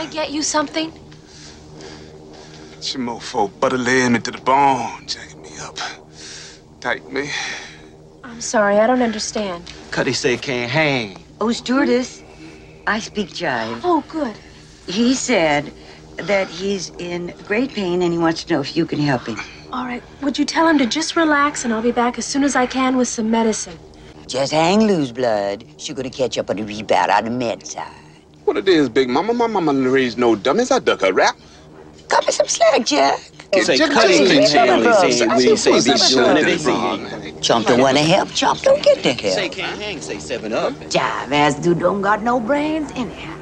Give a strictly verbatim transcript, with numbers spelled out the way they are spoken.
get you something? Your mofo butter laying me to the bone, jacking me up. Tight me. I'm sorry, I don't understand. Cuddy say can't hang. Oh, stewardess, I speak jive. Oh, good. He said that he's in great pain and he wants to know if you can help him. All right, would you tell him to just relax and I'll be back as soon as I can with some medicine? Just hang loose, blood. She's gonna catch up on the rebound on the med side. What it is, Big Mama? My mama didn't raise no dummies. I duck a rap. Cut me some slack, Jack. Say Cuddy can't hang. Only say we say be doing everything. Chomp don't wanna help. Chomp don't get the help. Say can't hang. Say seven up. Jive ass dude don't got no brains anyhow.